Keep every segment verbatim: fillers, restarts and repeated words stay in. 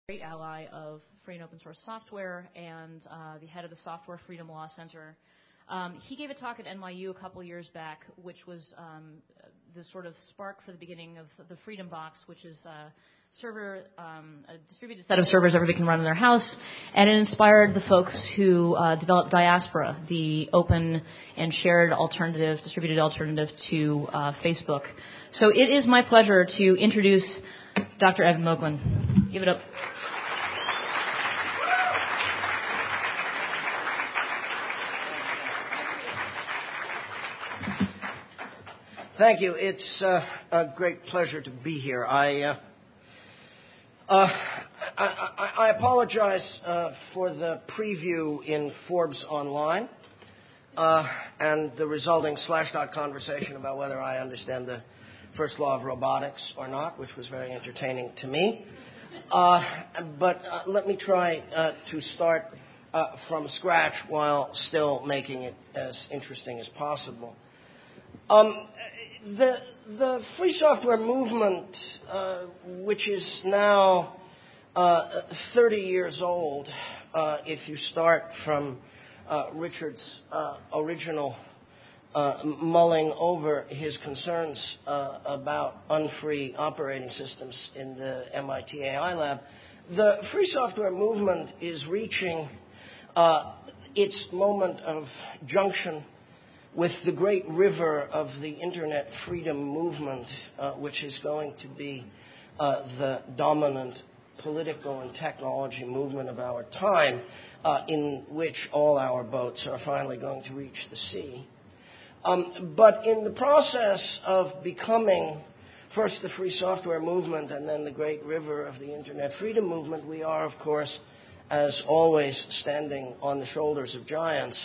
Great ally of free and open source software and uh, the head of the Software Freedom Law Center. Um, he gave a talk at N Y U a couple years back, which was um, the sort of spark for the beginning of the Freedom Box, which is a server, um, a distributed set of servers everybody can run in their house, and it inspired the folks who uh, developed Diaspora, the open and shared alternative, distributed alternative to uh, Facebook. So it is my pleasure to introduce Doctor Evan Moglen. Give it up. Thank you. It's uh, a great pleasure to be here. I uh, uh, I, I, I apologize uh, for the preview in Forbes Online uh, and the resulting Slashdot conversation about whether I understand the first law of robotics or not, which was very entertaining to me. Uh, but uh, let me try uh, to start uh, from scratch while still making it as interesting as possible. Um, the the free software movement, uh, which is now uh, thirty years old, uh, if you start from uh, Richard's uh, original uh, mulling over his concerns uh, about unfree operating systems in the M I T A I lab, the free software movement is reaching uh, its moment of junction with the great river of the Internet freedom movement, uh, which is going to be uh, the dominant political and technology movement of our time, uh, in which all our boats are finally going to reach the sea. Um, but in the process of becoming first the free software movement and then the great river of the Internet freedom movement, we are, of course, as always, standing on the shoulders of giants.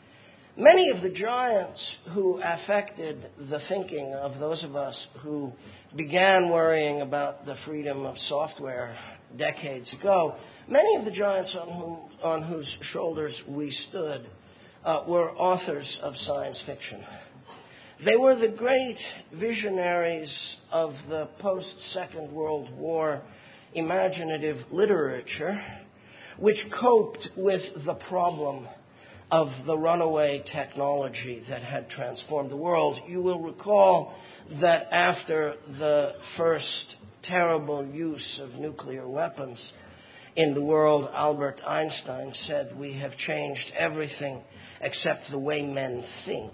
Many of the giants who affected the thinking of those of us who began worrying about the freedom of software decades ago, many of the giants on, whom, on whose shoulders we stood uh, were authors of science fiction. They were the great visionaries of the post-Second World War imaginative literature, which coped with the problem of the runaway technology that had transformed the world. You will recall that after the first terrible use of nuclear weapons in the world, Albert Einstein said, "We have changed everything except the way men think."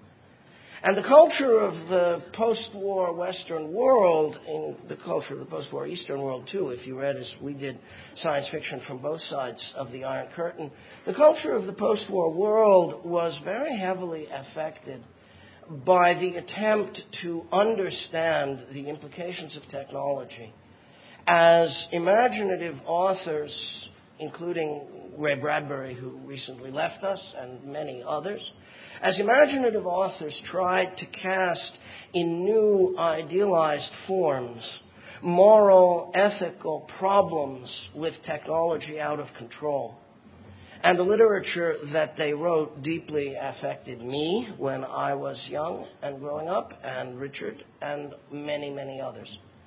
And the culture of the post-war Western world, in the culture of the post-war Eastern world too, if you read as we did science fiction from both sides of the Iron Curtain, the culture of the post-war world was very heavily affected by the attempt to understand the implications of technology as imaginative authors, including Ray Bradbury, who recently left us, and many others, as imaginative authors tried to cast in new idealized forms moral, ethical problems with technology out of control. And the literature that they wrote deeply affected me when I was young and growing up, and Richard, and many, many others.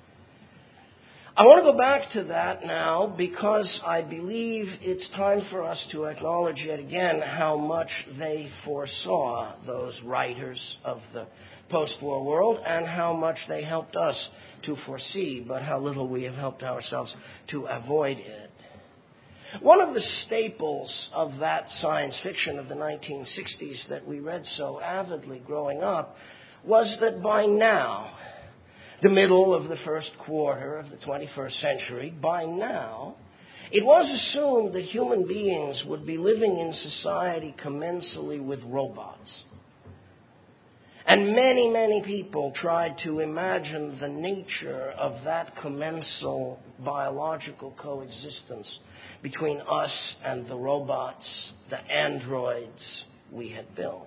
I want to go back to that now because I believe it's time for us to acknowledge yet again how much they foresaw, those writers of the post-war world, and how much they helped us to foresee, but how little we have helped ourselves to avoid it. One of the staples of that science fiction of the nineteen sixties that we read so avidly growing up was that by now, the middle of the first quarter of the twenty-first century, by now, it was assumed that human beings would be living in society commensally with robots. And many, many people tried to imagine the nature of that commensal biological coexistence between us and the robots, the androids we had built.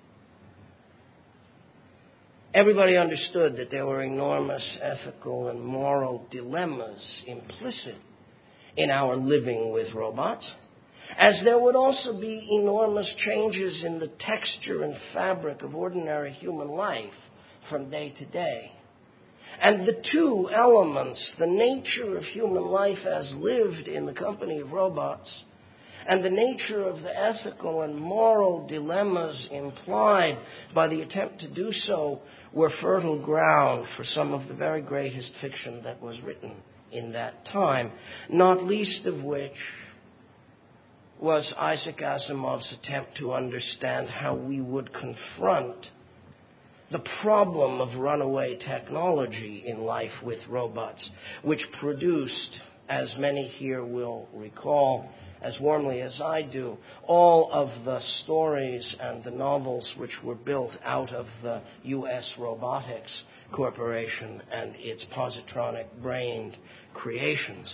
Everybody understood that there were enormous ethical and moral dilemmas implicit in our living with robots, as there would also be enormous changes in the texture and fabric of ordinary human life from day to day. And the two elements, the nature of human life as lived in the company of robots, and the nature of the ethical and moral dilemmas implied by the attempt to do so, were fertile ground for some of the very greatest fiction that was written in that time, not least of which was Isaac Asimov's attempt to understand how we would confront the problem of runaway technology in life with robots, which produced, as many here will recall, as warmly as I do, all of the stories and the novels which were built out of the U S Robotics Corporation and its positronic-brained creations.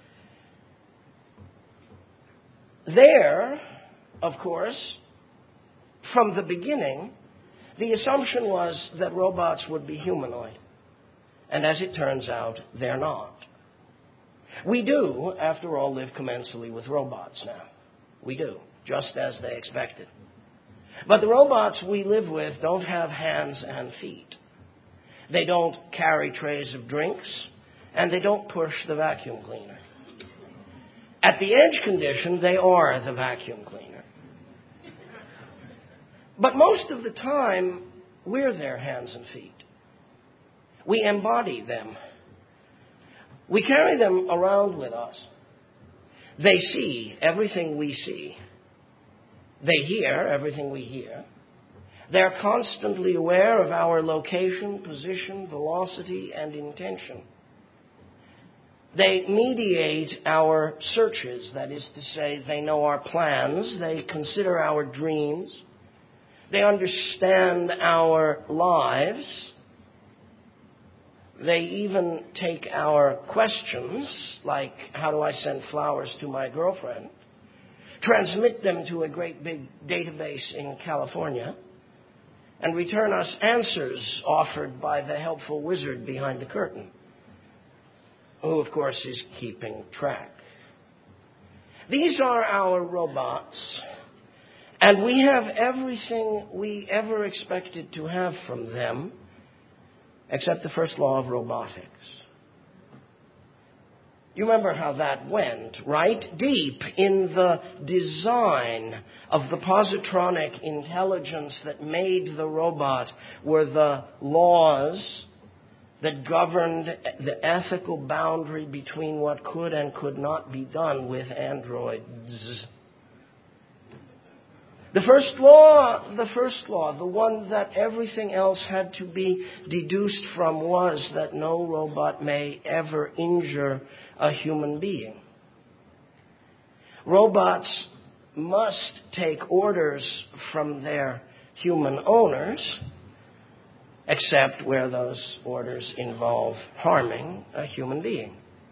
There, of course, from the beginning, the assumption was that robots would be humanoid. And as it turns out, they're not. We do, after all, live commensally with robots now. We do, just as they expected. But the robots we live with don't have hands and feet. They don't carry trays of drinks, and they don't push the vacuum cleaner. At the edge condition, they are the vacuum cleaner. But most of the time, we're their hands and feet. We embody them. We carry them around with us. They see everything we see. They hear everything we hear. They're constantly aware of our location, position, velocity, and intention. They mediate our searches, that is to say, they know our plans, they consider our dreams, they understand our lives. They even take our questions, like, how do I send flowers to my girlfriend, transmit them to a great big database in California, and return us answers offered by the helpful wizard behind the curtain, who, of course, is keeping track. These are our robots, and we have everything we ever expected to have from them, except the first law of robotics. You remember how that went, right? Deep in the design of the positronic intelligence that made the robot were the laws that governed the ethical boundary between what could and could not be done with androids. The first law, the first law, the one that everything else had to be deduced from, was that no robot may ever injure a human being. Robots must take orders from their human owners, except where those orders involve harming a human being.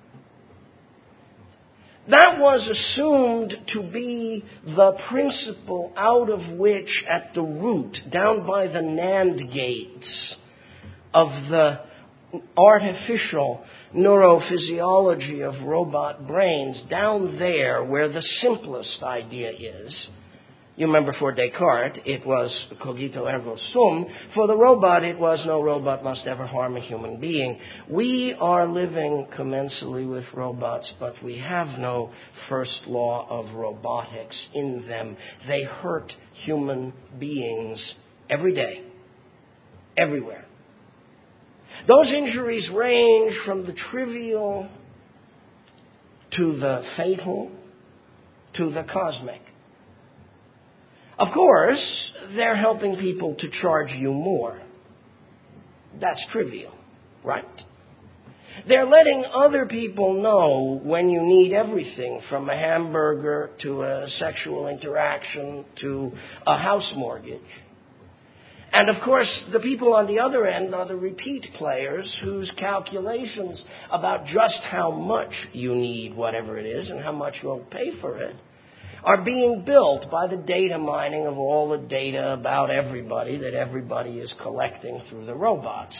That was assumed to be the principle out of which, at the root, down by the NAND gates of the artificial neurophysiology of robot brains, down there where the simplest idea is. You remember for Descartes, it was cogito ergo sum. For the robot, it was no robot must ever harm a human being. We are living commensally with robots, but we have no first law of robotics in them. They hurt human beings every day, everywhere. Those injuries range from the trivial to the fatal to the cosmic. Of course, they're helping people to charge you more. That's trivial, right? They're letting other people know when you need everything from a hamburger to a sexual interaction to a house mortgage. And of course, the people on the other end are the repeat players whose calculations about just how much you need whatever it is and how much you'll pay for it are being built by the data mining of all the data about everybody that everybody is collecting through the robots.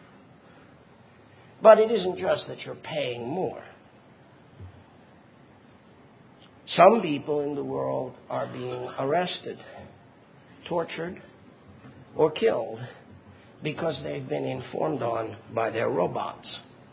But it isn't just that you're paying more. Some people in the world are being arrested, tortured, or killed because they've been informed on by their robots.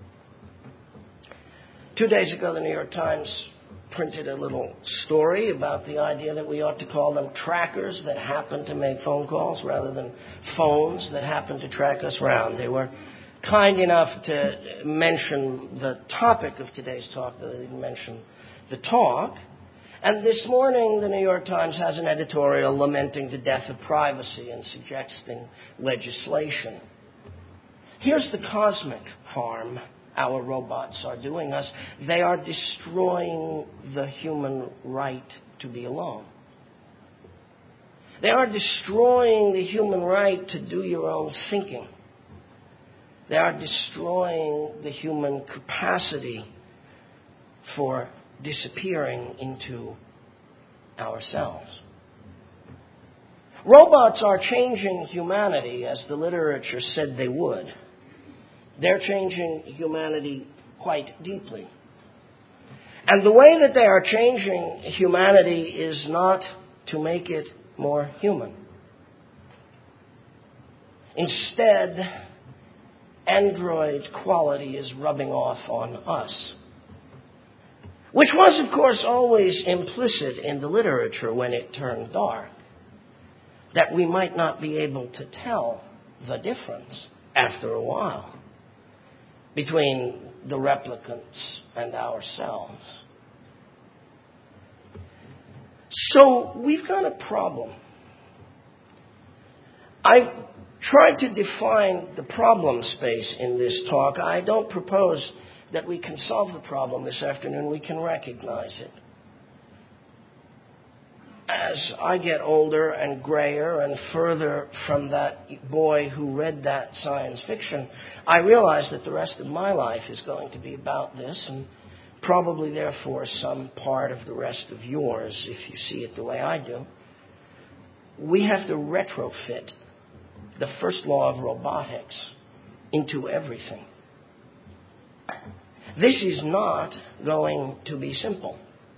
Two days ago, the New York Times printed a little story about the idea that we ought to call them trackers that happen to make phone calls rather than phones that happen to track us around. They were kind enough to mention the topic of today's talk, though they didn't mention the talk. And this morning, the New York Times has an editorial lamenting the death of privacy and suggesting legislation. Here's the cosmic harm our robots are doing us. They are destroying the human right to be alone. They are destroying the human right to do your own thinking. They are destroying the human capacity for disappearing into ourselves. Robots are changing humanity as the literature said they would. They're changing humanity quite deeply. And the way that they are changing humanity is not to make it more human. Instead, android quality is rubbing off on us. Which was, of course, always implicit in the literature when it turned dark. That we might not be able to tell the difference after a while between the replicants and ourselves. So we've got a problem. I've tried to define the problem space in this talk. I don't propose that we can solve the problem this afternoon. We can recognize it. As I get older and grayer and further from that boy who read that science fiction, I realize that the rest of my life is going to be about this, and probably therefore some part of the rest of yours, if you see it the way I do. We have to retrofit the first law of robotics into everything. This is not going to be simple.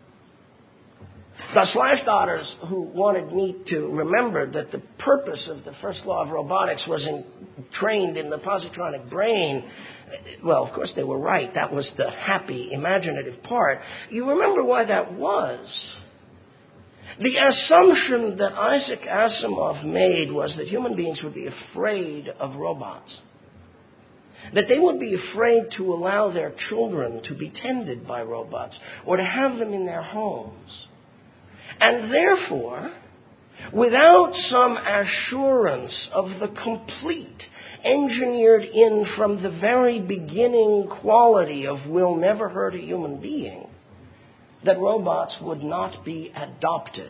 The Slashdoters, who wanted me to remember that the purpose of the first law of robotics was in, trained in the positronic brain, well, of course they were right. That was the happy, imaginative part. You remember why that was. The assumption that Isaac Asimov made was that human beings would be afraid of robots. That they would be afraid to allow their children to be tended by robots or to have them in their homes. And therefore, without some assurance of the complete, engineered in from the very beginning quality of will never hurt a human being, that robots would not be adopted.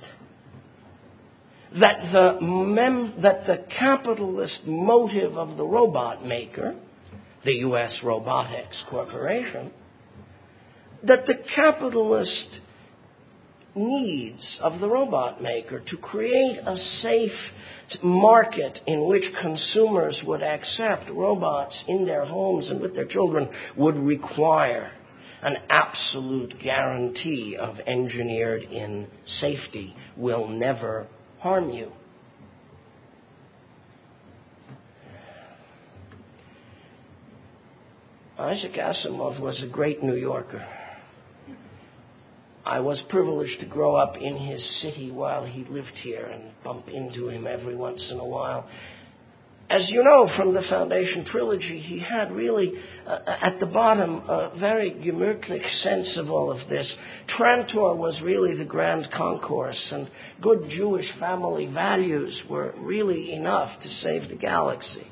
That the, mem- that the capitalist motive of the robot maker, the U S Robotics Corporation, that the capitalist needs of the robot maker to create a safe market in which consumers would accept robots in their homes and with their children would require an absolute guarantee of engineered in safety will never harm you. Isaac Asimov was a great New Yorker. I was privileged to grow up in his city while he lived here and bump into him every once in a while. As you know from the Foundation trilogy, he had really, uh, at the bottom, a very gemütlich sense of all of this. Trantor was really the grand concourse, and good Jewish family values were really enough to save the galaxy.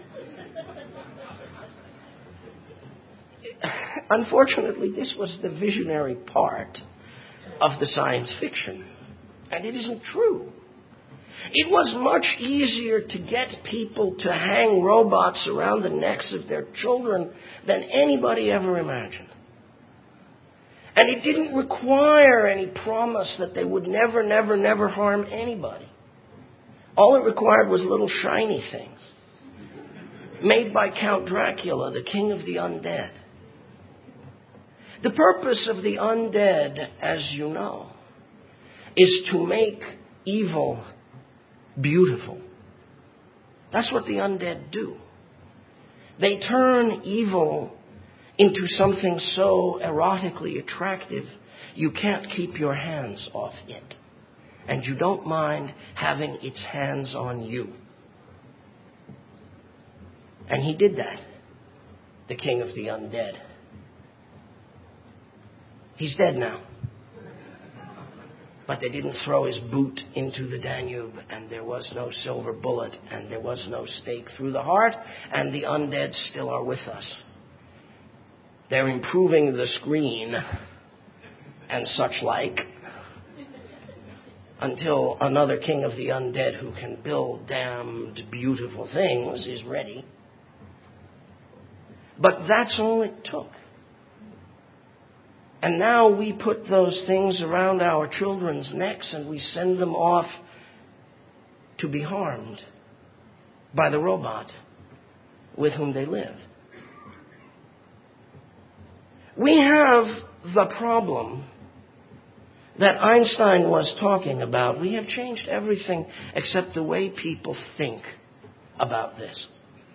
Unfortunately, this was the visionary part of the science fiction, and it isn't true. It was much easier to get people to hang robots around the necks of their children than anybody ever imagined. And it didn't require any promise that they would never, never, never harm anybody. All it required was little shiny things made by Count Dracula, the king of the undead. The purpose of the undead, as you know, is to make evil beautiful. That's what the undead do. They turn evil into something so erotically attractive, you can't keep your hands off it. And you don't mind having its hands on you. And he did that, the king of the undead. He's dead now. But they didn't throw his boot into the Danube, and there was no silver bullet, and there was no stake through the heart, and the undead still are with us. They're improving the screen and such like until another king of the undead who can build damned beautiful things is ready. But that's all it took. And now we put those things around our children's necks and we send them off to be harmed by the robot with whom they live. We have the problem that Einstein was talking about. We have changed everything except the way people think about this.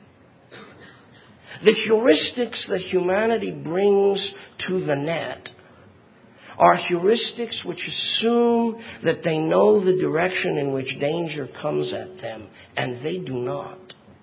The heuristics that humanity brings to the net are heuristics which assume that they know the direction in which danger comes at them, and they do not.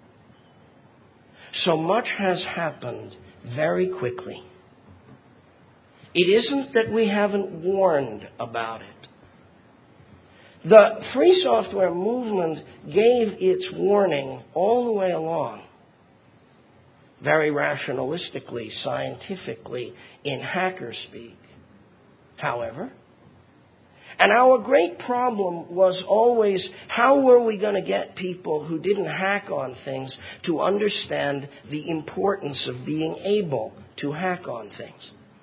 So much has happened very quickly. It isn't that we haven't warned about it. The free software movement gave its warning all the way along, very rationalistically, scientifically, in hacker speak. However, and our great problem was always, how were we going to get people who didn't hack on things to understand the importance of being able to hack on things?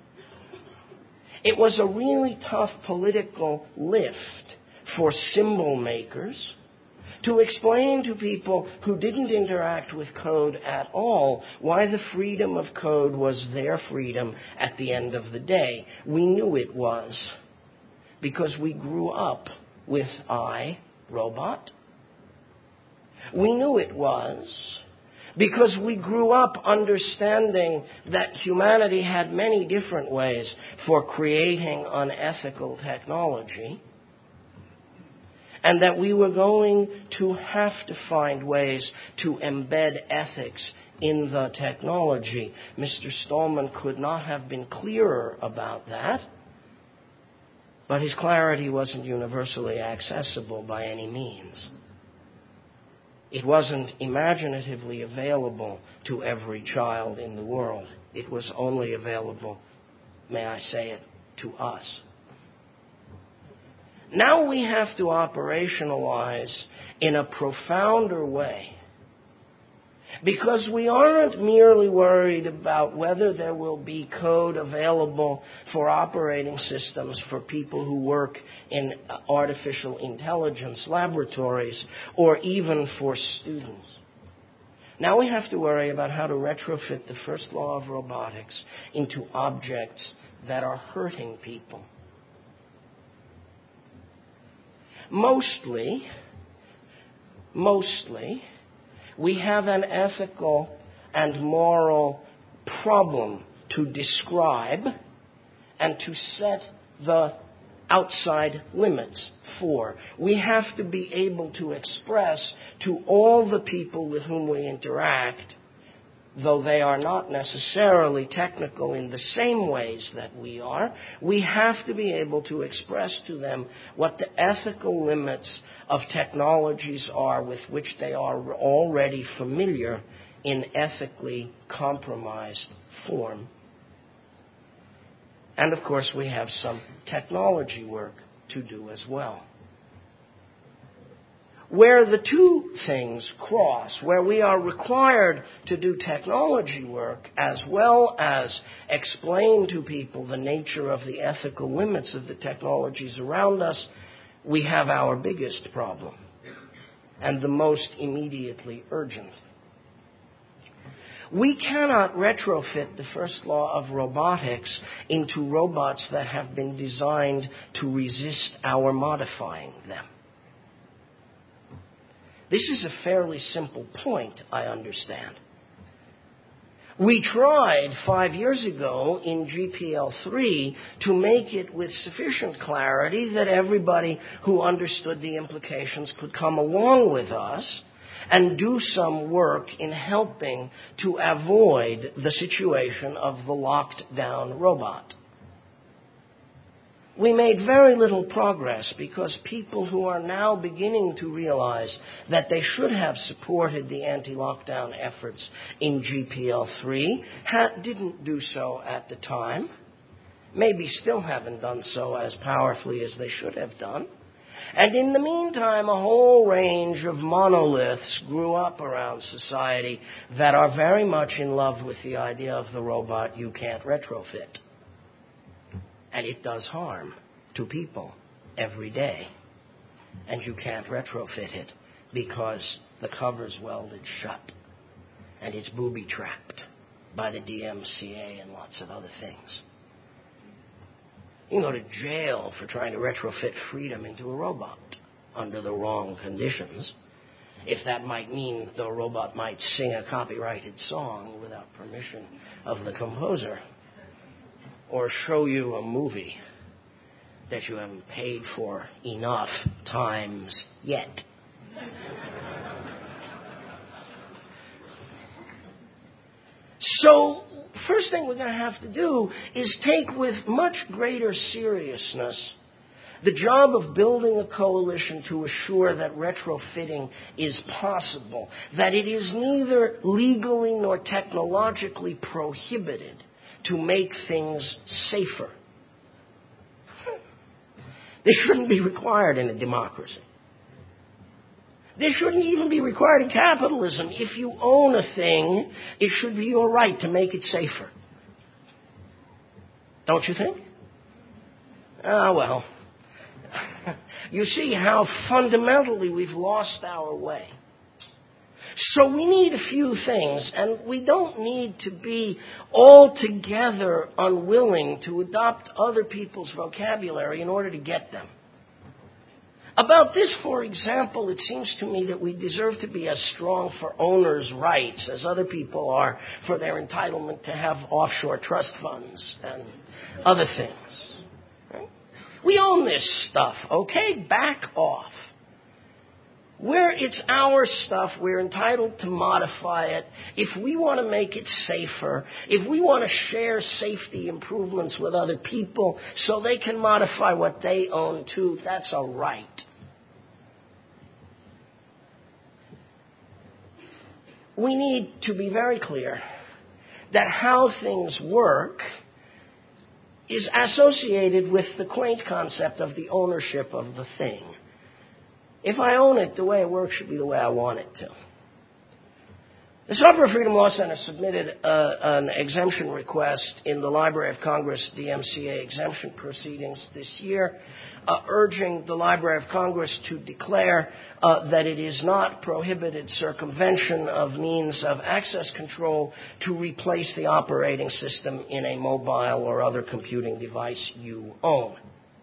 It was a really tough political lift for symbol makers to explain to people who didn't interact with code at all why the freedom of code was their freedom at the end of the day. We knew it was because we grew up with I, Robot. We knew it was because we grew up understanding that humanity had many different ways for creating unethical technology, and that we were going to have to find ways to embed ethics in the technology. Mister Stallman could not have been clearer about that, but his clarity wasn't universally accessible by any means. It wasn't imaginatively available to every child in the world. It was only available, may I say it, to us. Now we have to operationalize in a profounder way, because we aren't merely worried about whether there will be code available for operating systems for people who work in artificial intelligence laboratories or even for students. Now we have to worry about how to retrofit the first law of robotics into objects that are hurting people. Mostly, mostly, we have an ethical and moral problem to describe and to set the outside limits for. We have to be able to express to all the people with whom we interact, though they are not necessarily technical in the same ways that we are, we have to be able to express to them what the ethical limits of technologies are with which they are already familiar in ethically compromised form. And of course, we have some technology work to do as well. Where the two things cross, where we are required to do technology work as well as explain to people the nature of the ethical limits of the technologies around us, we have our biggest problem and the most immediately urgent. We cannot retrofit the first law of robotics into robots that have been designed to resist our modifying them. This is a fairly simple point, I understand. We tried five years ago in G P L three to make it with sufficient clarity that everybody who understood the implications could come along with us and do some work in helping to avoid the situation of the locked down robot. We made very little progress because people who are now beginning to realize that they should have supported the anti-lockdown efforts in G P L three ha- didn't do so at the time, maybe still haven't done so as powerfully as they should have done. And in the meantime, a whole range of monoliths grew up around society that are very much in love with the idea of the robot you can't retrofit. And it does harm to people every day. And you can't retrofit it because the cover's welded shut. And it's booby-trapped by the D M C A and lots of other things. You can go to jail for trying to retrofit freedom into a robot under the wrong conditions. If that might mean the robot might sing a copyrighted song without permission of the composer. Or show you a movie that you haven't paid for enough times yet. So, first thing we're going to have to do is take with much greater seriousness the job of building a coalition to assure that retrofitting is possible, that it is neither legally nor technologically prohibited to make things safer. This shouldn't be required in a democracy. This shouldn't even be required in capitalism. If you own a thing, it should be your right to make it safer. Don't you think? Ah, well. You see how fundamentally we've lost our way. So we need a few things, and we don't need to be altogether unwilling to adopt other people's vocabulary in order to get them. About this, for example, it seems to me that we deserve to be as strong for owners' rights as other people are for their entitlement to have offshore trust funds and other things. Right? We own this stuff, okay? Back off. Where it's our stuff, we're entitled to modify it. If we want to make it safer, if we want to share safety improvements with other people so they can modify what they own too, that's a right. We need to be very clear that how things work is associated with the quaint concept of the ownership of the thing. If I own it, the way it works should be the way I want it to. The Software Freedom Law Center submitted uh, an exemption request in the Library of Congress D M C A exemption proceedings this year, uh, urging the Library of Congress to declare uh, that it is not prohibited circumvention of means of access control to replace the operating system in a mobile or other computing device you own.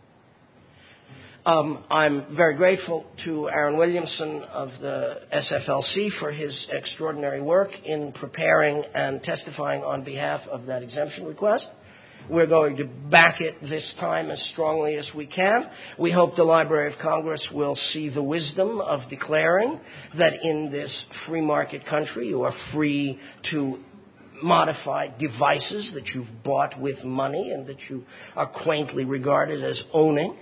Um, I'm very grateful to Aaron Williamson of the S F L C for his extraordinary work in preparing and testifying on behalf of that exemption request. We're going to back it this time as strongly as we can. We hope the Library of Congress will see the wisdom of declaring that in this free market country you are free to modify devices that you've bought with money and that you are quaintly regarded as owning.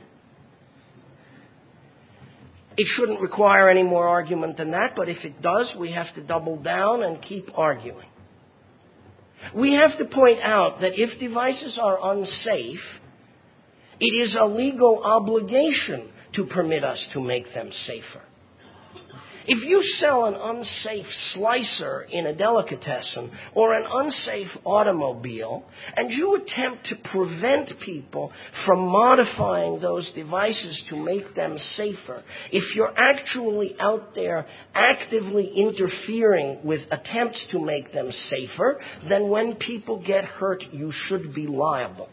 It shouldn't require any more argument than that, but if it does, we have to double down and keep arguing. We have to point out that if devices are unsafe, it is a legal obligation to permit us to make them safer. If you sell an unsafe slicer in a delicatessen or an unsafe automobile, and you attempt to prevent people from modifying those devices to make them safer, if you're actually out there actively interfering with attempts to make them safer, then when people get hurt, you should be liable.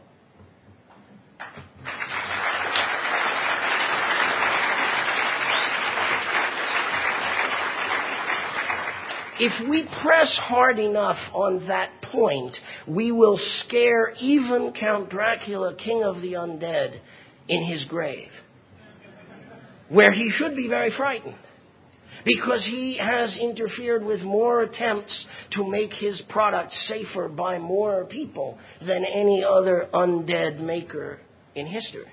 if we press hard enough on that point, we will scare even Count Dracula, king of the undead, in his grave, where he should be very frightened, because he has interfered with more attempts to make his product safer by more people than any other undead maker in history.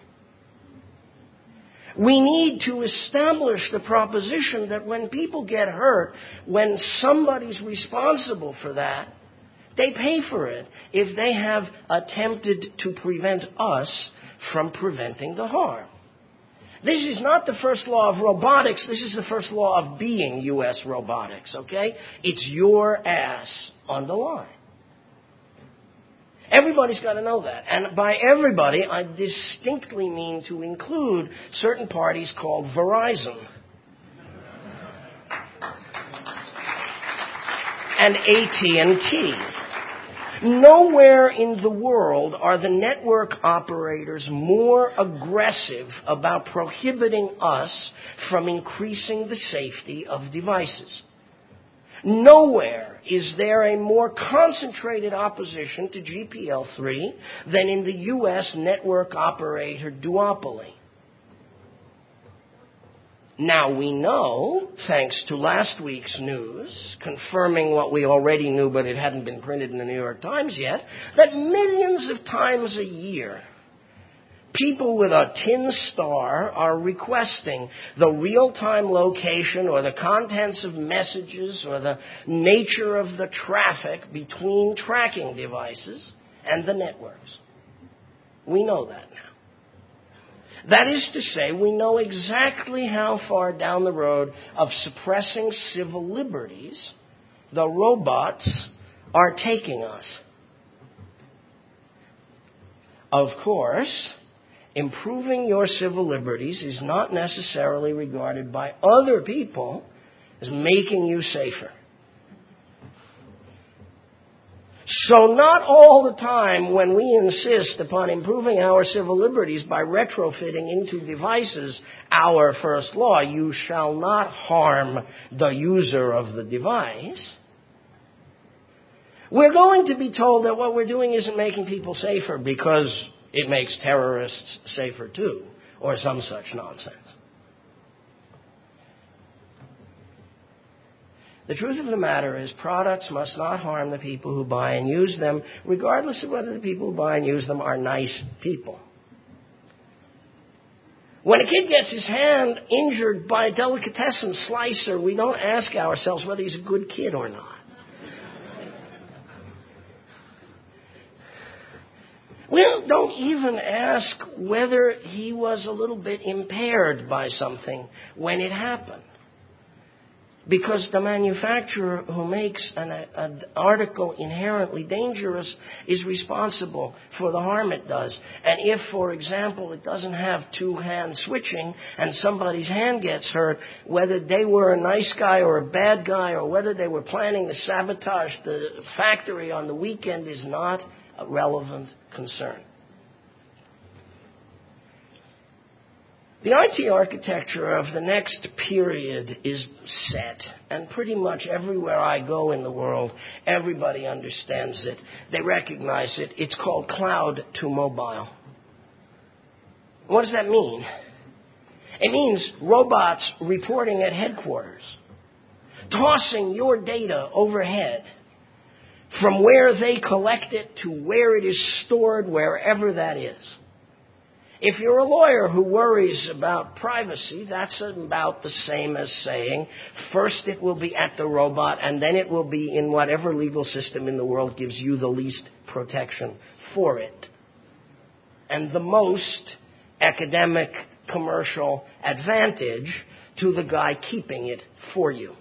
We need to establish the proposition that when people get hurt, when somebody's responsible for that, they pay for it if they have attempted to prevent us from preventing the harm. This is not the first law of robotics. This is the first law of being U S robotics, okay? It's your ass on the line. Everybody's got to know that. And by everybody, I distinctly mean to include certain parties called Verizon and A T and T. Nowhere in the world are the network operators more aggressive about prohibiting us from increasing the safety of devices. Nowhere is there a more concentrated opposition to G P L three than in the U S network operator duopoly. Now we know, thanks to last week's news, confirming what we already knew but it hadn't been printed in the New York Times yet, that millions of times a year, people with a tin star are requesting the real-time location or the contents of messages or the nature of the traffic between tracking devices and the networks. We know that now. That is to say, we know exactly how far down the road of suppressing civil liberties the robots are taking us. Of course, improving your civil liberties is not necessarily regarded by other people as making you safer. So not all the time when we insist upon improving our civil liberties by retrofitting into devices our first law, you shall not harm the user of the device, we're going to be told that what we're doing isn't making people safer because it makes terrorists safer too, or some such nonsense. The truth of the matter is products must not harm the people who buy and use them, regardless of whether the people who buy and use them are nice people. When a kid gets his hand injured by a delicatessen slicer, we don't ask ourselves whether he's a good kid or not. We don't even ask whether he was a little bit impaired by something when it happened. Because the manufacturer who makes an, an article inherently dangerous is responsible for the harm it does. And if, for example, it doesn't have two-hand switching and somebody's hand gets hurt, whether they were a nice guy or a bad guy or whether they were planning to sabotage the factory on the weekend is not a relevant concern. The I T architecture of the next period is set, and pretty much everywhere I go in the world, everybody understands it. They recognize it. It's called cloud to mobile. What does that mean? It means robots reporting at headquarters, tossing your data overhead from where they collect it to where it is stored, wherever that is. If you're a lawyer who worries about privacy, that's about the same as saying, first it will be at the robot, and then it will be in whatever legal system in the world gives you the least protection for it. And the most academic, commercial advantage to the guy keeping it for you.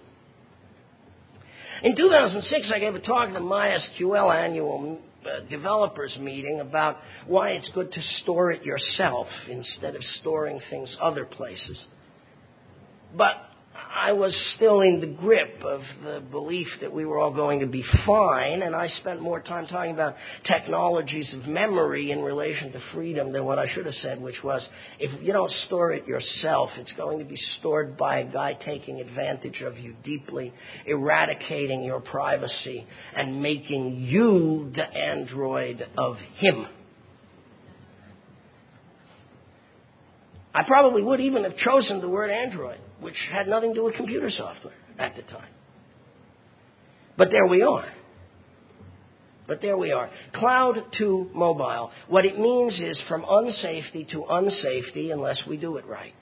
In two thousand six, I gave a talk at the MySQL annual Uh, developers meeting about why it's good to store it yourself instead of storing things other places. But I was still in the grip of the belief that we were all going to be fine, and I spent more time talking about technologies of memory in relation to freedom than what I should have said, which was, if you don't store it yourself, it's going to be stored by a guy taking advantage of you deeply, eradicating your privacy, and making you the android of him. I probably would even have chosen the word android, which had nothing to do with computer software at the time. But there we are. But there we are. Cloud to mobile. What it means is from unsafety to unsafety unless we do it right.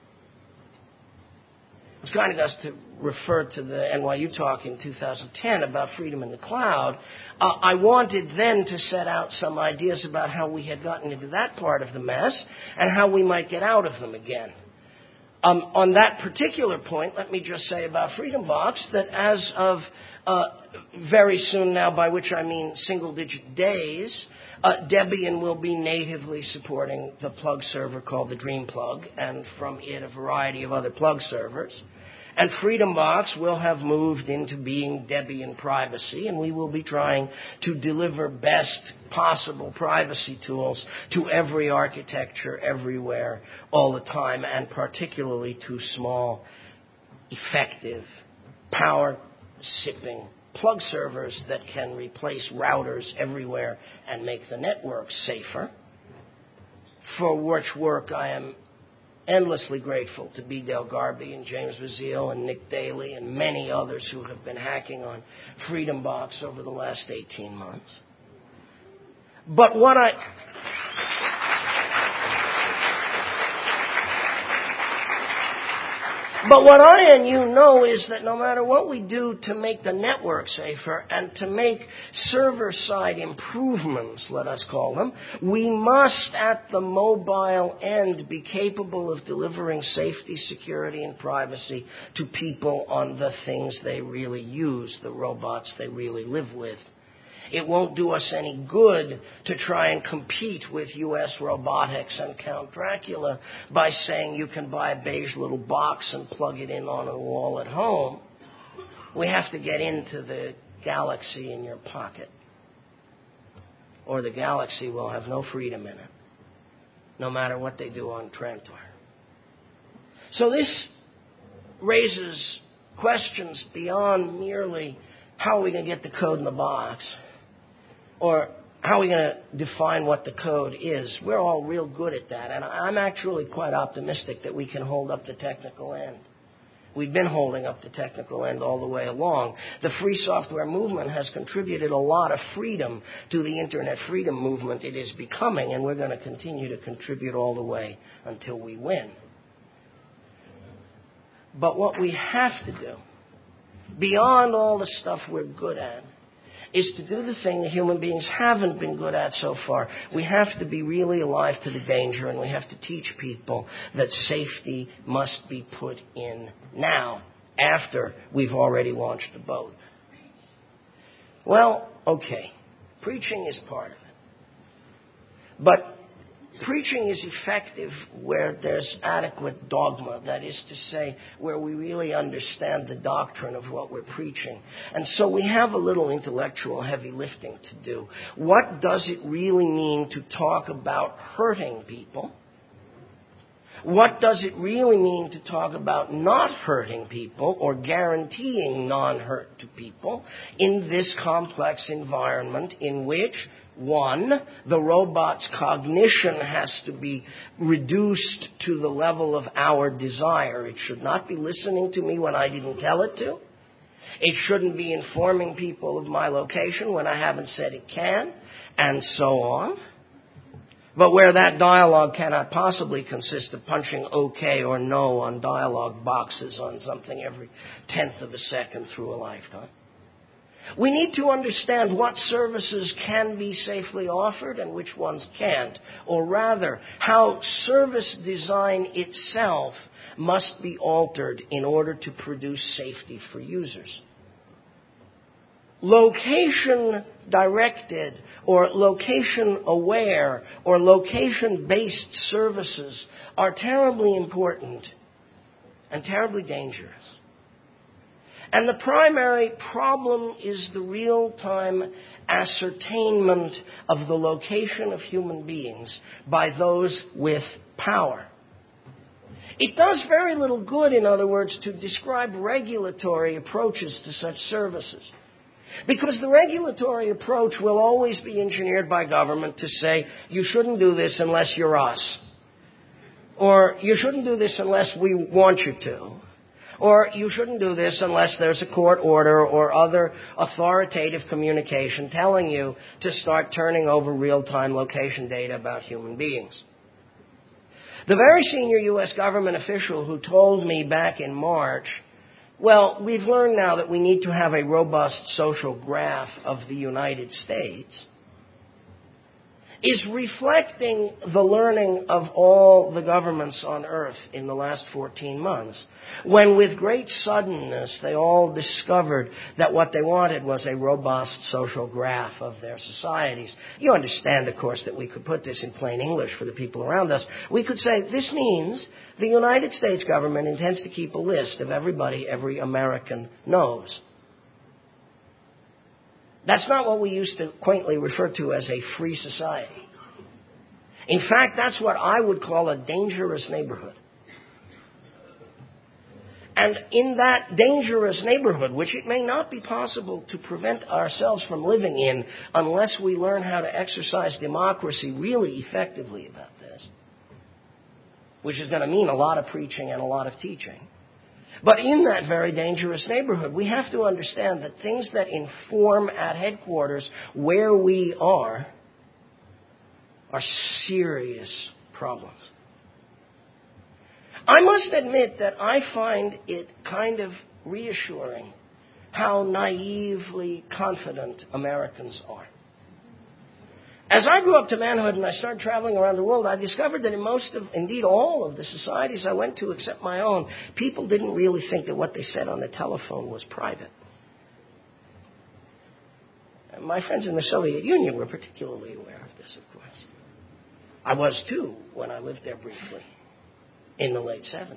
It's kind of us to refer to the N Y U talk in two thousand ten about freedom in the cloud. Uh, I wanted then to set out some ideas about how we had gotten into that part of the mess and how we might get out of them again. Um, on that particular point, let me just say about FreedomBox that as of uh, very soon now, by which I mean single-digit days, uh, Debian will be natively supporting the plug server called the DreamPlug, and from it a variety of other plug servers. And FreedomBox will have moved into being Debian privacy, and we will be trying to deliver best possible privacy tools to every architecture, everywhere, all the time, and particularly to small, effective, power-sipping plug servers that can replace routers everywhere and make the network safer, for which work I am endlessly grateful to B. Del Garby and James Bazile and Nick Daly and many others who have been hacking on FreedomBox over the last eighteen months. But what I... But what I and you know is that no matter what we do to make the network safer and to make server-side improvements, let us call them, we must at the mobile end be capable of delivering safety, security, and privacy to people on the things they really use, the robots they really live with. It won't do us any good to try and compete with U S robotics and Count Dracula by saying you can buy a beige little box and plug it in on a wall at home. We have to get into the galaxy in your pocket, or the galaxy will have no freedom in it, no matter what they do on Trantor. So this raises questions beyond merely how are we going to get the code in the box, or how are we going to define what the code is. We're all real good at that, and I'm actually quite optimistic that we can hold up the technical end. We've been holding up the technical end all the way along. The free software movement has contributed a lot of freedom to the Internet freedom movement it is becoming, and we're going to continue to contribute all the way until we win. But what we have to do, beyond all the stuff we're good at, is to do the thing that human beings haven't been good at so far. We have to be really alive to the danger, and we have to teach people that safety must be put in now, after we've already launched the boat. Well, okay, preaching is part of it. But preaching is effective where there's adequate dogma, that is to say, where we really understand the doctrine of what we're preaching. And so we have a little intellectual heavy lifting to do. What does it really mean to talk about hurting people? What does it really mean to talk about not hurting people or guaranteeing non-hurt to people in this complex environment in which, one, the robot's cognition has to be reduced to the level of our desire. It should not be listening to me when I didn't tell it to. It shouldn't be informing people of my location when I haven't said it can, and so on. But where that dialogue cannot possibly consist of punching OK or no on dialogue boxes on something every tenth of a second through a lifetime. We need to understand what services can be safely offered and which ones can't, or rather, how service design itself must be altered in order to produce safety for users. Location-directed or location-aware or location-based services are terribly important and terribly dangerous. And the primary problem is the real-time ascertainment of the location of human beings by those with power. It does very little good, in other words, to describe regulatory approaches to such services. Because the regulatory approach will always be engineered by government to say, you shouldn't do this unless you're us. Or you shouldn't do this unless we want you to. Or you shouldn't do this unless there's a court order or other authoritative communication telling you to start turning over real-time location data about human beings. The very senior U S government official who told me back in March, well, we've learned now that we need to have a robust social graph of the United States, is reflecting the learning of all the governments on Earth in the last fourteen months, when with great suddenness they all discovered that what they wanted was a robust social graph of their societies. You understand, of course, that we could put this in plain English for the people around us. We could say, this means the United States government intends to keep a list of everybody every American knows. That's not what we used to quaintly refer to as a free society. In fact, that's what I would call a dangerous neighborhood. And in that dangerous neighborhood, which it may not be possible to prevent ourselves from living in unless we learn how to exercise democracy really effectively about this, which is going to mean a lot of preaching and a lot of teaching. But in that very dangerous neighborhood, we have to understand that things that inform at headquarters where we are are serious problems. I must admit that I find it kind of reassuring how naively confident Americans are. As I grew up to manhood and I started traveling around the world, I discovered that in most of, indeed all of the societies I went to except my own, people didn't really think that what they said on the telephone was private. And my friends in the Soviet Union were particularly aware of this, of course. I was too when I lived there briefly in the late seventies.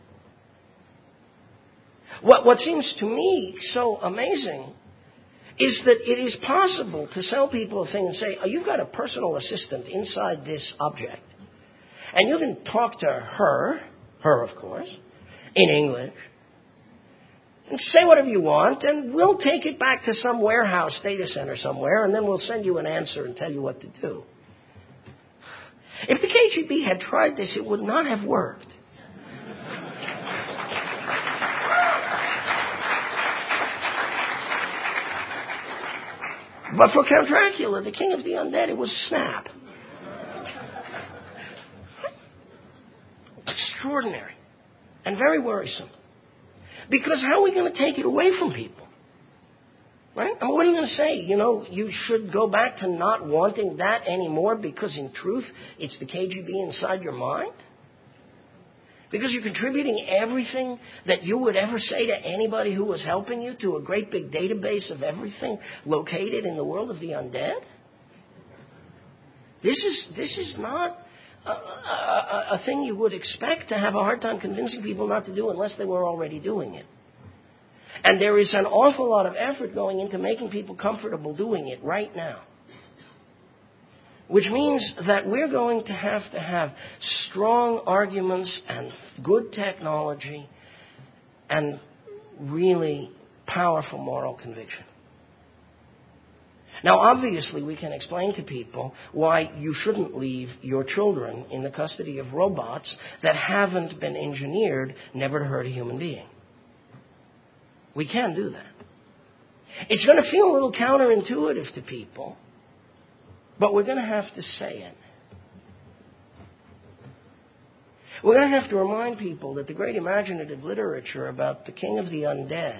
What, what seems to me so amazing is that it is possible to sell people a thing and say, oh, you've got a personal assistant inside this object. And you can talk to her, her of course, in English, and say whatever you want, and we'll take it back to some warehouse data center somewhere, and then we'll send you an answer and tell you what to do. If the K G B had tried this, it would not have worked. But for Count Dracula, the king of the undead, it was snap. Extraordinary and very worrisome. Because how are we going to take it away from people? Right? I mean, what are you going to say? You know, you should go back to not wanting that anymore because in truth, it's the K G B inside your mind? Because you're contributing everything that you would ever say to anybody who was helping you to a great big database of everything located in the world of the undead? This is, this is not a, a, a thing you would expect to have a hard time convincing people not to do unless they were already doing it. And there is an awful lot of effort going into making people comfortable doing it right now. Which means that we're going to have to have strong arguments and good technology and really powerful moral conviction. Now, obviously, we can explain to people why you shouldn't leave your children in the custody of robots that haven't been engineered never to hurt a human being. We can do that. It's going to feel a little counterintuitive to people, but we're going to have to say it. We're going to have to remind people that the great imaginative literature about the king of the undead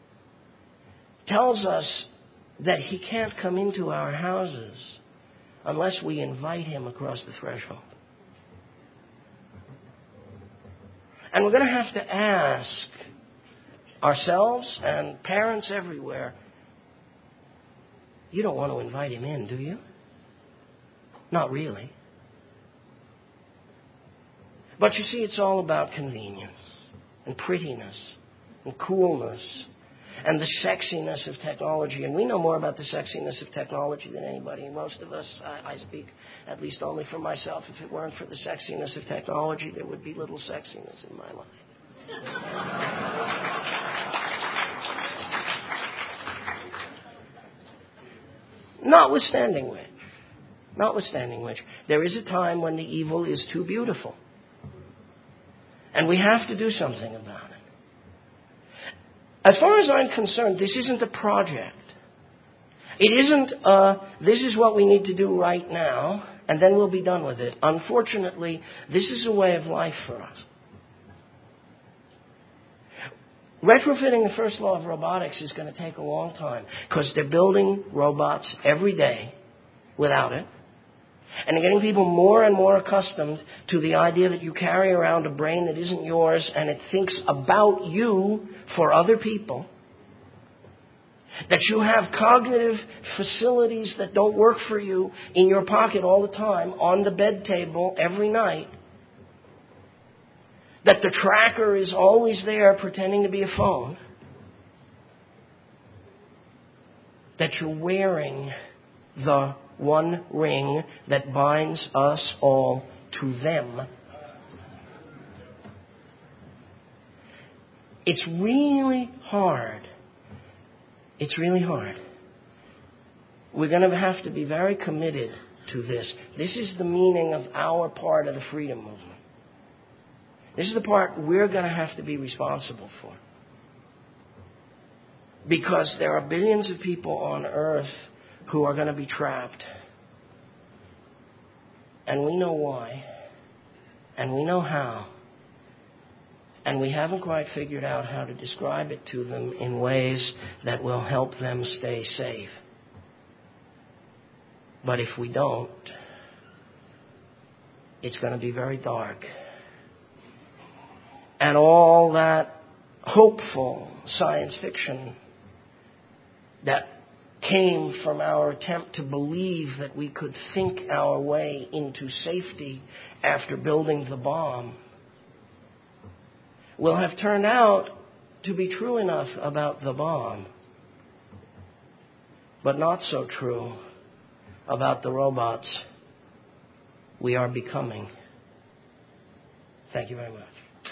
tells us that he can't come into our houses unless we invite him across the threshold. And we're going to have to ask ourselves and parents everywhere, you don't want to invite him in, do you? Not really. But you see, it's all about convenience and prettiness and coolness and the sexiness of technology. And we know more about the sexiness of technology than anybody. Most of us, I, I speak at least only for myself, if it weren't for the sexiness of technology, there would be little sexiness in my life. Notwithstanding which, notwithstanding which, there is a time when the evil is too beautiful. And we have to do something about it. As far as I'm concerned, this isn't a project. It isn't, uh, this is what we need to do right now, and then we'll be done with it. Unfortunately, this is a way of life for us. Retrofitting the first law of robotics is going to take a long time because they're building robots every day without it. And they're getting people more and more accustomed to the idea that you carry around a brain that isn't yours and it thinks about you for other people. That you have cognitive facilities that don't work for you in your pocket all the time, on the bed table every night. That the tracker is always there pretending to be a phone. That you're wearing the one ring that binds us all to them. It's really hard. It's really hard. We're going to have to be very committed to this. This is the meaning of our part of the freedom movement. This is the part we're going to have to be responsible for. Because there are billions of people on earth who are going to be trapped. And we know why. And we know how. And we haven't quite figured out how to describe it to them in ways that will help them stay safe. But if we don't, it's going to be very dark. And all that hopeful science fiction that came from our attempt to believe that we could think our way into safety after building the bomb will have turned out to be true enough about the bomb, but not so true about the robots we are becoming. Thank you very much.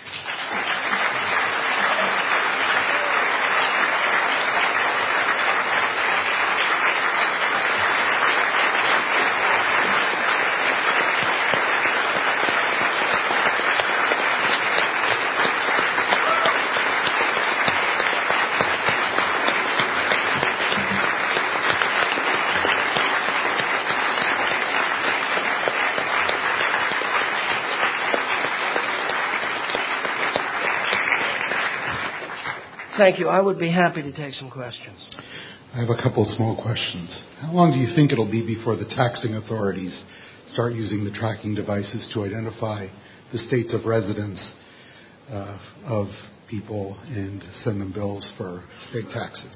Thank you. I would be happy to take some questions. I have a couple of small questions. How long do you think it'll be before the taxing authorities start using the tracking devices to identify the states of residence uh, of people and send them bills for state taxes?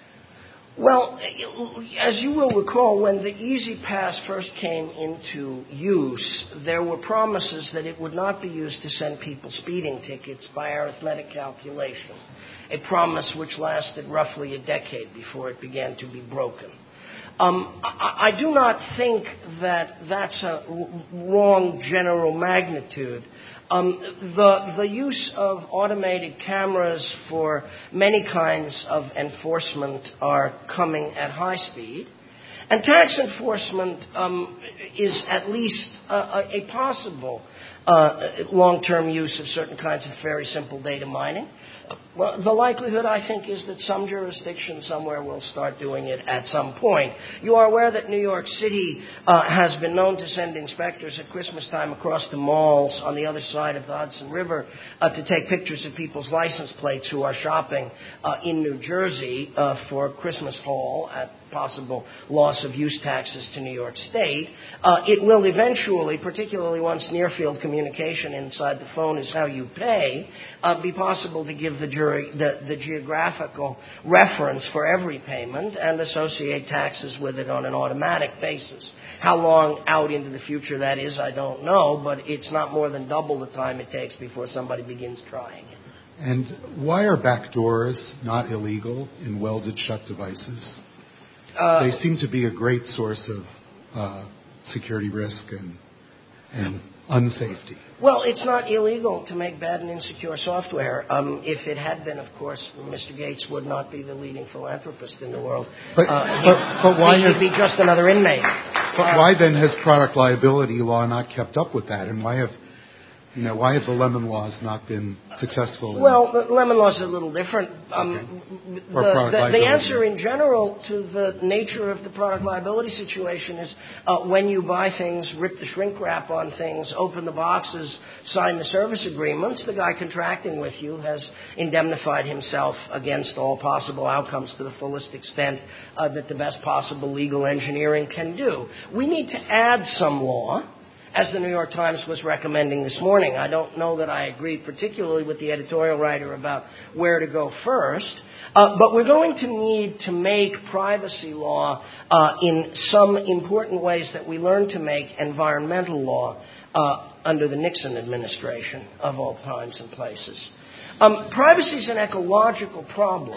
Well, as you will recall, when the E-ZPass first came into use, there were promises that it would not be used to send people speeding tickets by arithmetic calculation, a promise which lasted roughly a decade before it began to be broken. Um, I, I do not think that that's a wrong general magnitude. Um, the, the use of automated cameras for many kinds of enforcement are coming at high speed. And tax enforcement um, is at least a, a possible uh, long-term use of certain kinds of very simple data mining. Well, the likelihood, I think, is that some jurisdiction somewhere will start doing it at some point. You are aware that New York City uh, has been known to send inspectors at Christmas time across the malls on the other side of the Hudson River uh, to take pictures of people's license plates who are shopping uh, in New Jersey uh, for Christmas haul at possible loss of use taxes to New York State. Uh, it will eventually, particularly once near-field communication inside the phone is how you pay, uh, be possible to give the jury the, the geographical reference for every payment and associate taxes with it on an automatic basis. How long out into the future that is, I don't know, but it's not more than double the time it takes before somebody begins trying it. And why are backdoors not illegal in welded shut devices? Uh, they seem to be a great source of uh, security risk and, and unsafety. Well, it's not illegal to make bad and insecure software. Um, if it had been, of course, Mister Gates would not be the leading philanthropist in the world. But, uh, but, but why he'd has, be just another inmate. But uh, why then has product liability law not kept up with that? And why have You know, why have the Lemon laws not been successful? In well, the Lemon laws are a little different. Um, okay. the, the, the answer in general to the nature of the product liability situation is uh, when you buy things, rip the shrink wrap on things, open the boxes, sign the service agreements, the guy contracting with you has indemnified himself against all possible outcomes to the fullest extent uh, that the best possible legal engineering can do. We need to add some law, as the New York Times was recommending this morning. I don't know that I agree particularly with the editorial writer about where to go first, uh, but we're going to need to make privacy law uh, in some important ways that we learned to make environmental law uh, under the Nixon administration of all times and places. Um, privacy is an ecological problem.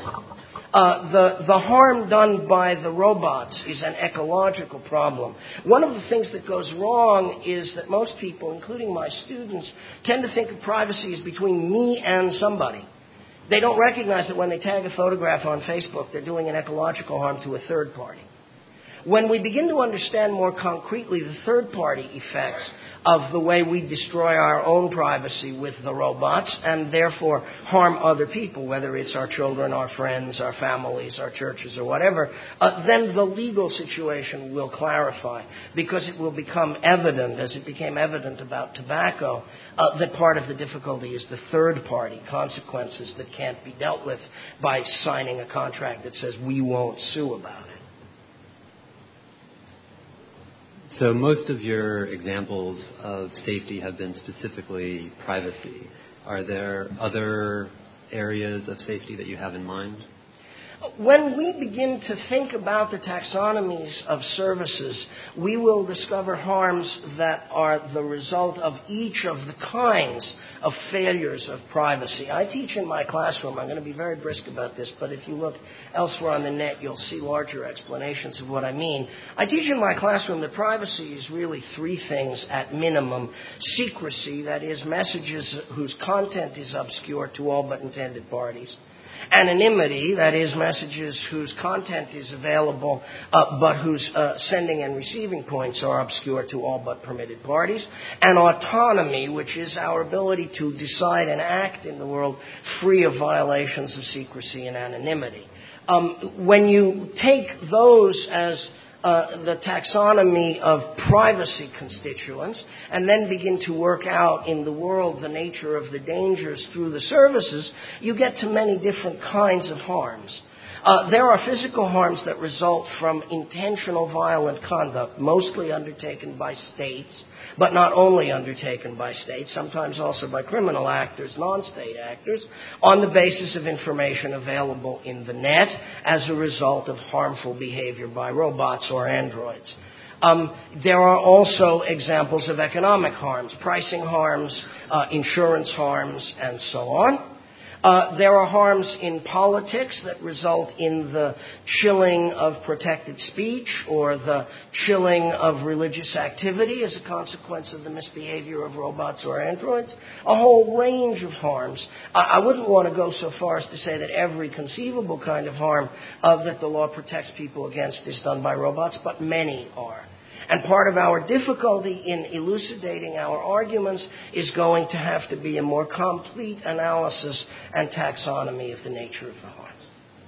Uh, the, the harm done by the robots is an ecological problem. One of the things that goes wrong is that most people, including my students, tend to think of privacy as between me and somebody. They don't recognize that when they tag a photograph on Facebook, they're doing an ecological harm to a third party. When we begin to understand more concretely the third-party effects of the way we destroy our own privacy with the robots and therefore harm other people, whether it's our children, our friends, our families, our churches, or whatever, uh, then the legal situation will clarify because it will become evident, as it became evident about tobacco, uh, that part of the difficulty is the third-party consequences that can't be dealt with by signing a contract that says we won't sue about it. So most of your examples of safety have been specifically privacy. Are there other areas of safety that you have in mind? When we begin to think about the taxonomies of services, we will discover harms that are the result of each of the kinds of failures of privacy. I teach in my classroom, I'm going to be very brisk about this, but if you look elsewhere on the net, you'll see larger explanations of what I mean. I teach in my classroom that privacy is really three things at minimum. Secrecy, that is, messages whose content is obscure to all but intended parties. Anonymity, that is, messages whose content is available uh, but whose uh, sending and receiving points are obscure to all but permitted parties. And autonomy, which is our ability to decide and act in the world free of violations of secrecy and anonymity. Um, when you take those as Uh, the taxonomy of privacy constituents and then begin to work out in the world the nature of the dangers through the services, you get to many different kinds of harms. Uh, there are physical harms that result from intentional violent conduct, mostly undertaken by states, but not only undertaken by states, sometimes also by criminal actors, non-state actors, on the basis of information available in the net as a result of harmful behavior by robots or androids. Um, there are also examples of economic harms, pricing harms, uh, insurance harms, and so on. Uh, there are harms in politics that result in the chilling of protected speech or the chilling of religious activity as a consequence of the misbehavior of robots or androids. A whole range of harms. I, I wouldn't want to go so far as to say that every conceivable kind of harm uh, that the law protects people against is done by robots, but many are. And part of our difficulty in elucidating our arguments is going to have to be a more complete analysis and taxonomy of the nature of the harms.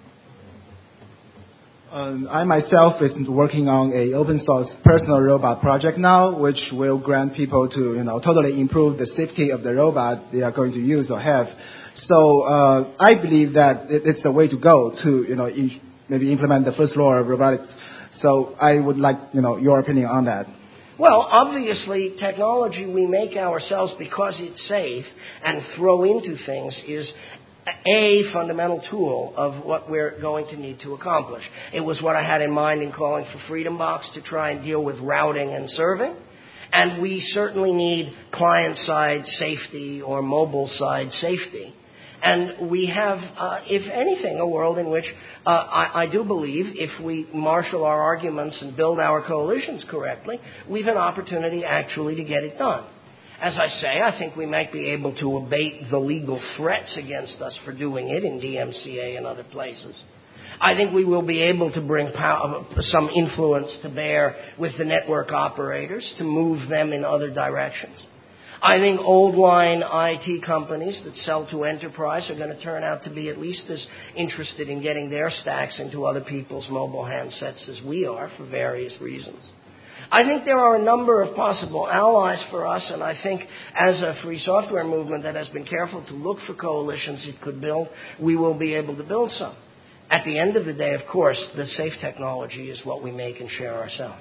Um, I myself is working on a open source personal robot project now, which will grant people to, you know, totally improve the safety of the robot they are going to use or have. So uh, I believe that it's the way to go to, you know, maybe implement the first law of robotics. So I would like, you know, your opinion on that. Well, obviously, technology we make ourselves because it's safe and throw into things is a fundamental tool of what we're going to need to accomplish. It was what I had in mind in calling for Freedom Box to try and deal with routing and serving. And we certainly need client-side safety or mobile-side safety. And we have, uh, if anything, a world in which uh, I, I do believe if we marshal our arguments and build our coalitions correctly, we have an opportunity actually to get it done. As I say, I think we might be able to abate the legal threats against us for doing it in D M C A and other places. I think we will be able to bring power, some influence to bear with the network operators to move them in other directions. I think old line I T companies that sell to enterprise are going to turn out to be at least as interested in getting their stacks into other people's mobile handsets as we are for various reasons. I think there are a number of possible allies for us, and I think as a free software movement that has been careful to look for coalitions it could build, we will be able to build some. At the end of the day, of course, the safe technology is what we make and share ourselves.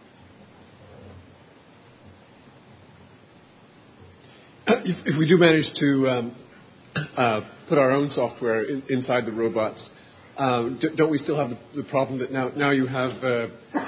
If, if we do manage to um, uh, put our own software in, inside the robots, uh, d- don't we still have the, the problem that now, now you have uh,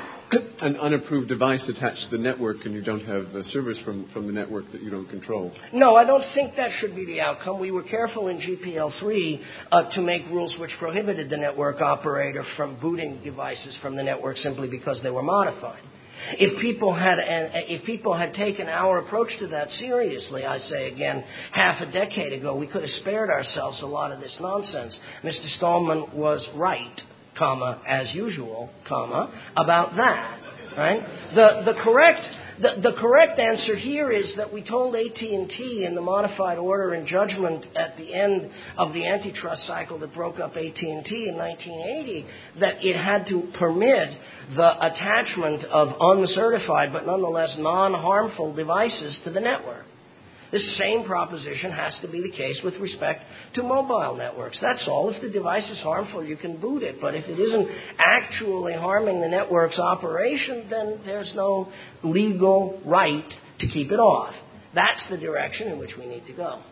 an unapproved device attached to the network and you don't have a service from, from the network that you don't control? No, I don't think that should be the outcome. We were careful in G P L three uh, to make rules which prohibited the network operator from booting devices from the network simply because they were modified. If people had if people had taken our approach to that seriously, I say again, half a decade ago, we could have spared ourselves a lot of this nonsense. Mister Stallman was right, comma, as usual, comma, about that. Right? The the correct the, the correct answer here is that we told A T and T in the modified order and judgment at the end of the antitrust cycle that broke up A T and T in nineteen eighty that it had to permit the attachment of uncertified but nonetheless non-harmful devices to the network. This same proposition has to be the case with respect to mobile networks. That's all. If the device is harmful, you can boot it. But if it isn't actually harming the network's operation, then there's no legal right to keep it off. That's the direction in which we need to go.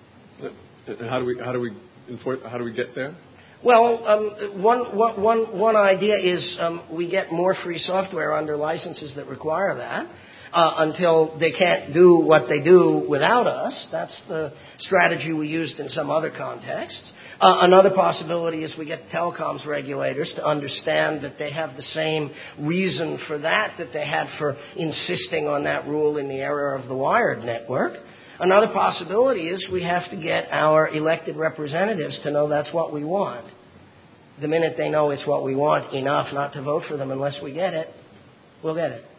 And how do we how do we enforce, how do we get there? Well, um, one, one, one idea is um, we get more free software under licenses that require that. Uh, until they can't do what they do without us. That's the strategy we used in some other contexts. Uh, another possibility is we get telecoms regulators to understand that they have the same reason for that that they had for insisting on that rule in the era of the wired network. Another possibility is we have to get our elected representatives to know that's what we want. The minute they know it's what we want enough not to vote for them unless we get it, we'll get it.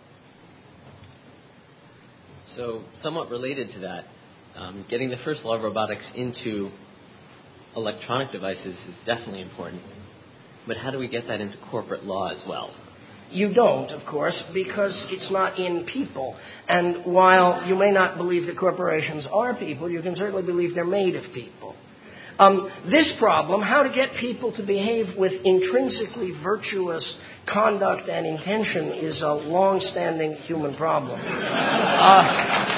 So somewhat related to that, um, getting the first law of robotics into electronic devices is definitely important. But how do we get that into corporate law as well? You don't, of course, because it's not in people. And while you may not believe that corporations are people, you can certainly believe they're made of people. Um, this problem, how to get people to behave with intrinsically virtuous conduct and intention, is a long-standing human problem. Uh,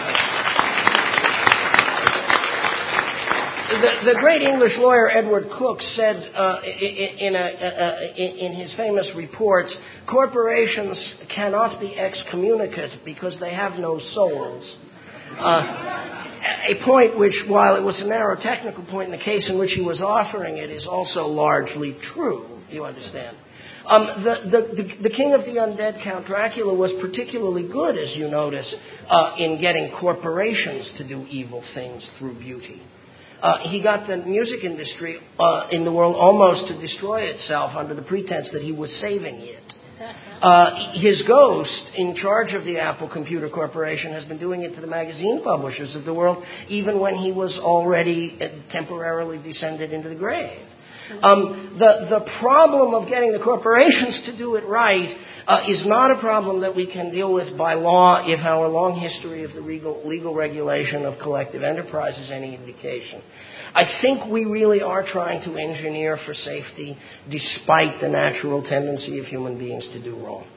the, the great English lawyer Edward Cook said uh, in, a, uh, in his famous reports, corporations cannot be excommunicate because they have no souls. Uh, A point which, while it was a narrow technical point in the case in which he was offering it, is also largely true, you understand. Um, the, the, the, the king of the undead, Count Dracula, was particularly good, as you notice, uh, in getting corporations to do evil things through beauty. Uh, he got the music industry uh, in the world almost to destroy itself under the pretense that he was saving it. Uh, his ghost, in charge of the Apple Computer Corporation, has been doing it to the magazine publishers of the world, even when he was already temporarily descended into the grave. Um, the, the problem of getting the corporations to do it right uh, is not a problem that we can deal with by law if our long history of the legal, legal regulation of collective enterprise is any indication. I think we really are trying to engineer for safety despite the natural tendency of human beings to do wrong.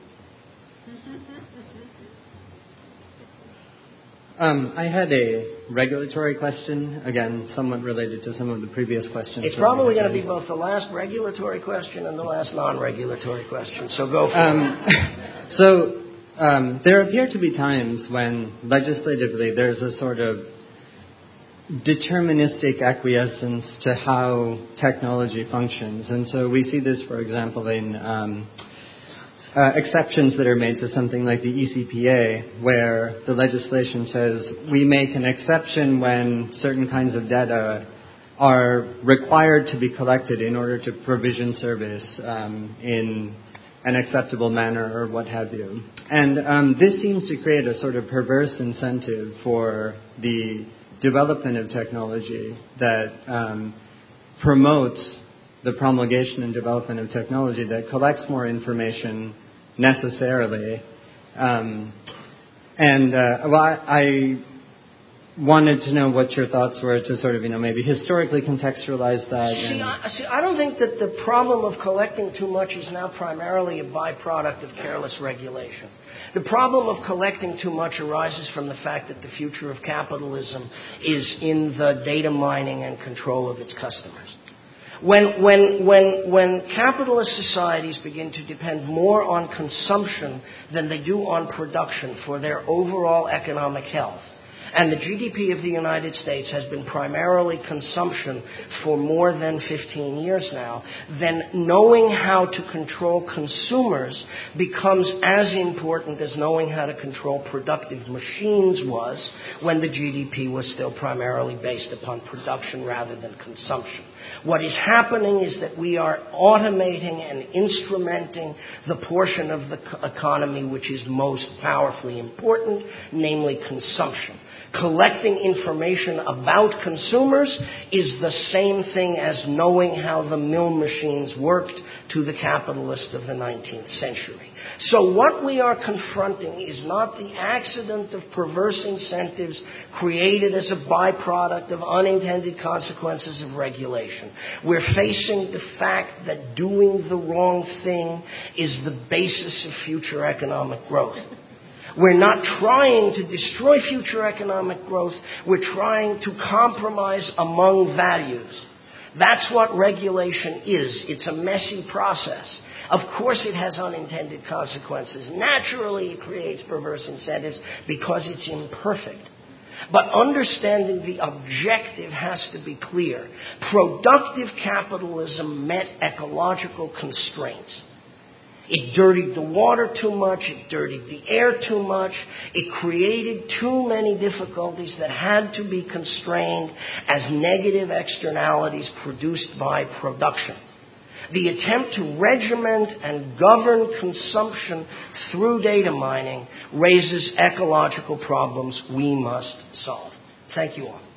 Um, I had a regulatory question, again, somewhat related to some of the previous questions. It's probably going to be both the last regulatory question and the last non-regulatory question, so go for um, it. So um, there appear to be times when legislatively there's a sort of deterministic acquiescence to how technology functions. And so we see this, for example, in um, uh, exceptions that are made to something like the E C P A, where the legislation says we make an exception when certain kinds of data are required to be collected in order to provision service um, in an acceptable manner or what have you. And um, this seems to create a sort of perverse incentive for the development of technology that um, promotes the promulgation and development of technology that collects more information necessarily. Um, and uh, well, I, I wanted to know what your thoughts were to sort of, you know, maybe historically contextualize that. See, and I, see, I don't think that the problem of collecting too much is now primarily a byproduct of careless regulation. The problem of collecting too much arises from the fact that the future of capitalism is in the data mining and control of its customers. When, when, when, when capitalist societies begin to depend more on consumption than they do on production for their overall economic health, and the G D P of the United States has been primarily consumption for more than fifteen years now, then knowing how to control consumers becomes as important as knowing how to control productive machines was when the G D P was still primarily based upon production rather than consumption. What is happening is that we are automating and instrumenting the portion of the economy which is most powerfully important, namely consumption. Collecting information about consumers is the same thing as knowing how the mill machines worked to the capitalist of the nineteenth century. So what we are confronting is not the accident of perverse incentives created as a byproduct of unintended consequences of regulation. We're facing the fact that doing the wrong thing is the basis of future economic growth. We're not trying to destroy future economic growth. We're trying to compromise among values. That's what regulation is. It's a messy process. Of course it has unintended consequences. Naturally it creates perverse incentives because it's imperfect. But understanding the objective has to be clear. Productive capitalism met ecological constraints. It dirtied the water too much. It dirtied the air too much. It created too many difficulties that had to be constrained as negative externalities produced by production. The attempt to regiment and govern consumption through data mining raises ecological problems we must solve. Thank you all.